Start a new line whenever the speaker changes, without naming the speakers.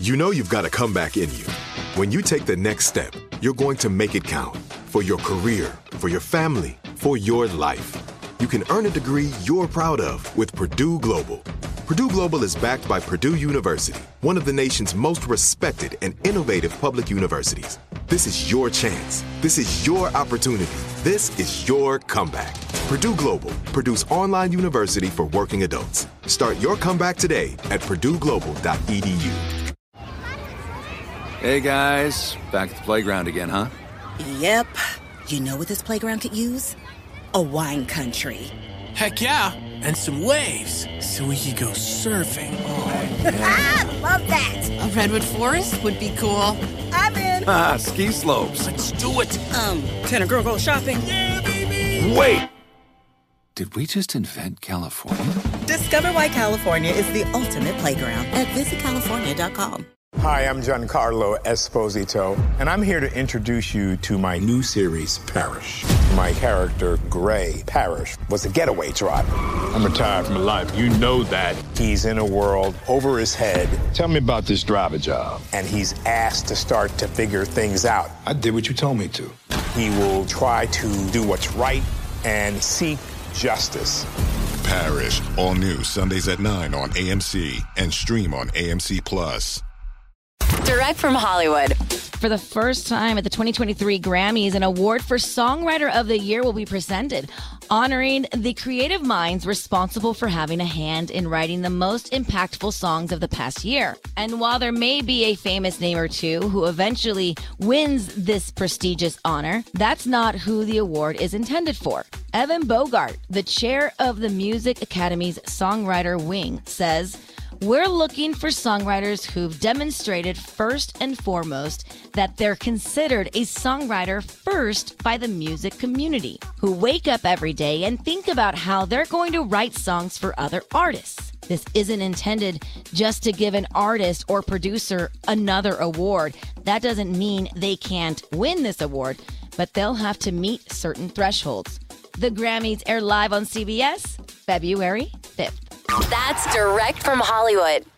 You know you've got a comeback in you. When you take the next step, you're going to make it count. For your career, for your family, for your life. You can earn a degree you're proud of with Purdue Global. Purdue Global is backed by Purdue University, one of the nation's most respected and innovative public universities. This is your chance. This is your opportunity. This is your comeback. Purdue Global, Purdue's online university for working adults. Start your comeback today at purdueglobal.edu.
Hey guys, back at the playground again, huh?
Yep. You know what this playground could use? A wine country.
Heck yeah, and some waves so we could go surfing.
Oh, yeah.
I love that.
A redwood forest would be cool.
I'm in.
Ski slopes.
Let's do it.
Can a girl go shopping?
Yeah, baby.
Wait! Did we just invent California?
Discover why California is the ultimate playground at visitcalifornia.com.
Hi, I'm Giancarlo Esposito, and I'm here to introduce you to my new series, Parrish. My character, Gray Parrish, was a getaway driver.
I'm retired from life. You know that.
He's in a world over his head.
Tell me about this driver job.
And he's asked to start to figure things out.
I did what you told me to.
He will try to do what's right and seek justice.
Parrish, all new Sundays at 9 on AMC and stream on AMC+.
Direct from Hollywood.
For the first time at the 2023 Grammys, an award for Songwriter of the Year will be presented, honoring the creative minds responsible for having a hand in writing the most impactful songs of the past year. And while there may be a famous name or two who eventually wins this prestigious honor, that's not who the award is intended for. Evan Bogart, the chair of the Music Academy's Songwriter Wing, says, "We're looking for songwriters who've demonstrated first and foremost that they're considered a songwriter first by the music community, who wake up every day and think about how they're going to write songs for other artists. This isn't intended just to give an artist or producer another award. That doesn't mean they can't win this award, but they'll have to meet certain thresholds." The Grammys air live on CBS February 5th.
That's Direct from Hollywood.